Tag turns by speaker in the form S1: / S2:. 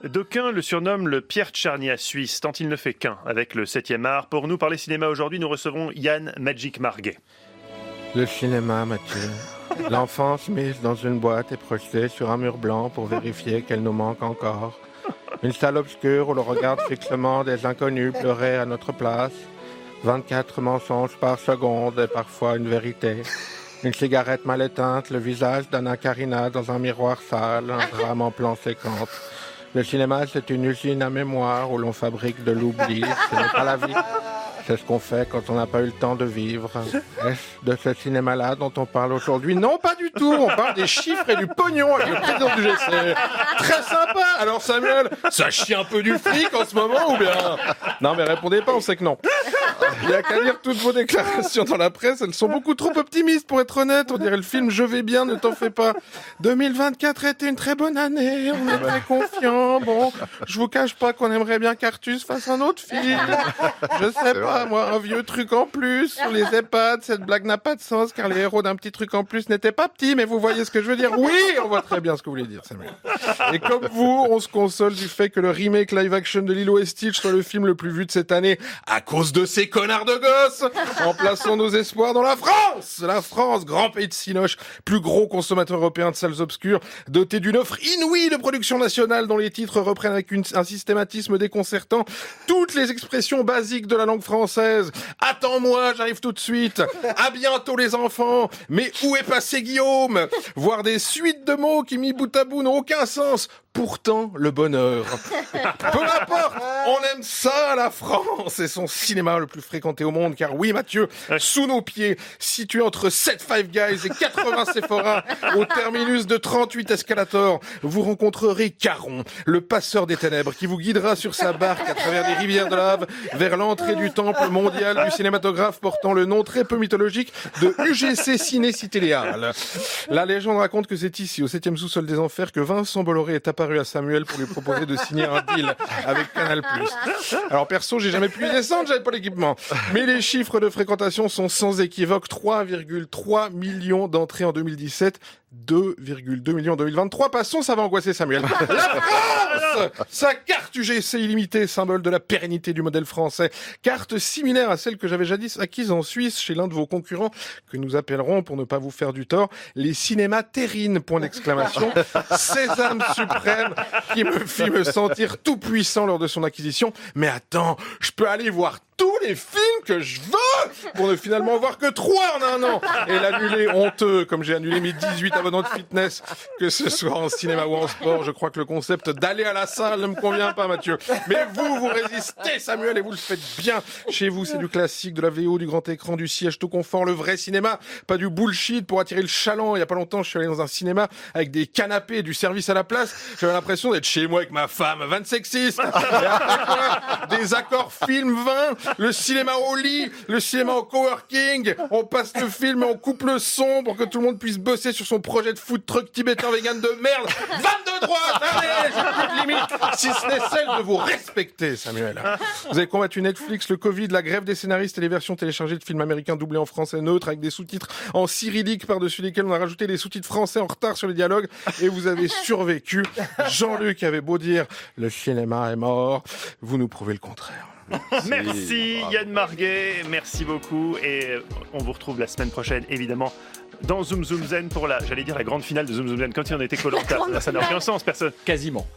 S1: D'aucuns le surnomment le Pierre Tchernia suisse, tant il ne fait qu'un avec le 7e art. Pour nous parler cinéma aujourd'hui, nous recevons Yann Magic Marguet.
S2: Le cinéma, Mathieu. L'enfance mise dans une boîte et projetée sur un mur blanc pour vérifier qu'elle nous manque encore. Une salle obscure où l'on regarde fixement des inconnus pleurer à notre place. 24 mensonges par seconde et parfois une vérité. Une cigarette mal éteinte, le visage d'Anna Karina dans un miroir sale, un drame en plan séquence. Le cinéma, c'est une usine à mémoire où l'on fabrique de l'oubli. Ce n'est pas la vie. C'est ce qu'on fait quand on n'a pas eu le temps de vivre. Est-ce de ce cinéma-là dont on parle aujourd'hui? Non, pas du tout. On parle des chiffres et du pognon avec le président du GC. Très sympa. Alors Samuel, ça chie un peu du fric en ce moment ou bien? Non, mais répondez pas, on sait que non. Il n'y a qu'à lire toutes vos déclarations dans la presse. Elles sont beaucoup trop optimistes pour être honnête. On dirait le film Je vais bien, ne t'en fais pas. 2024 a été une très bonne année. On est très confiants. Bon, je vous cache pas qu'on aimerait bien qu'Artus fasse un autre film. Je sais pas, moi, un vieux truc en plus sur les EHPAD. Cette blague n'a pas de sens car les héros d'un petit truc en plus n'étaient pas petits. Mais vous voyez ce que je veux dire? Oui, on voit très bien ce que vous voulez dire, Samuel. Et comme vous, on se console du fait que le remake live action de Lilo et Stitch soit le film le plus vu de cette année à cause de ces connards de gosses. En plaçant nos espoirs dans la France. La France, grand pays de cinoche, plus gros consommateur européen de salles obscures, doté d'une offre inouïe de production nationale dont les titres reprennent avec un systématisme déconcertant toutes les expressions basiques de la langue française. Attends-moi, j'arrive tout de suite. À bientôt les enfants. Mais où est passé Guillaume? Voir des suites de mots qui mis bout à bout n'ont aucun sens. Pourtant, le bonheur. Peu importe, on aime ça, la France et son cinéma le plus fréquenté au monde, car oui, Mathieu, sous nos pieds, situé entre 7 Five Guys et 80 Sephora, au terminus de 38 escalators, vous rencontrerez Caron, le passeur des ténèbres, qui vous guidera sur sa barque à travers les rivières de lave vers l'entrée du temple mondial du cinématographe portant le nom très peu mythologique de UGC Ciné Cité Léal. La légende raconte que c'est ici, au 7e sous-sol des enfers, que Vincent Bolloré est apparu à Samuel pour lui proposer de signer un deal avec Canal+. Alors perso, j'ai jamais pu y descendre, j'avais pas l'équipement. Mais les chiffres de fréquentation sont sans équivoque. 3,3 millions d'entrées en 2017, 2,2 millions en 2023. Passons, ça va angoisser Samuel. La France! Sa carte UGC illimitée, symbole de la pérennité du modèle français. Carte similaire à celle que j'avais jadis acquise en Suisse chez l'un de vos concurrents, que nous appellerons, pour ne pas vous faire du tort, les cinémas terrines, point d'exclamation. Sésame suprême, qui me fit me sentir tout puissant lors de son acquisition. Mais attends, je peux aller voir tous les films que je veux pour ne finalement voir que 3 en un an et l'annuler honteux comme j'ai annulé mes 18 abonnements de fitness, que ce soit en cinéma ou en sport. Je crois que le concept d'aller à la salle ne me convient pas, Mathieu. Mais vous résistez, Samuel, et vous le faites bien. Chez vous, c'est du classique, de la VO, du grand écran, du siège tout confort, le vrai cinéma, pas du bullshit pour attirer le chaland. Il y a pas longtemps, je suis allé dans un cinéma avec des canapés et du service à la place. J'avais l'impression d'être chez moi avec ma femme, 26. Et après quoi, des accords film 20, le cinéma au lit, le cinéma au coworking, on passe le film et on coupe le son pour que tout le monde puisse bosser sur son projet de food truck tibétain vegan de merde. 22 droites, allez, j'ai plus de limite, si ce n'est celle de vous respecter, Samuel. Vous avez combattu Netflix, le Covid, la grève des scénaristes et les versions téléchargées de films américains doublés en français neutre avec des sous-titres en cyrillique par-dessus lesquels on a rajouté des sous-titres français en retard sur les dialogues et vous avez survécu. Jean-Luc avait beau dire « le cinéma est mort », vous nous prouvez le contraire.
S1: Merci Yann Marguet, merci beaucoup et on vous retrouve la semaine prochaine évidemment dans Zoom Zoom Zen pour la grande finale de Zoom Zoom Zen, comme si on était Koh-Lanta. Ça n'a aucun sens, personne.
S3: Quasiment.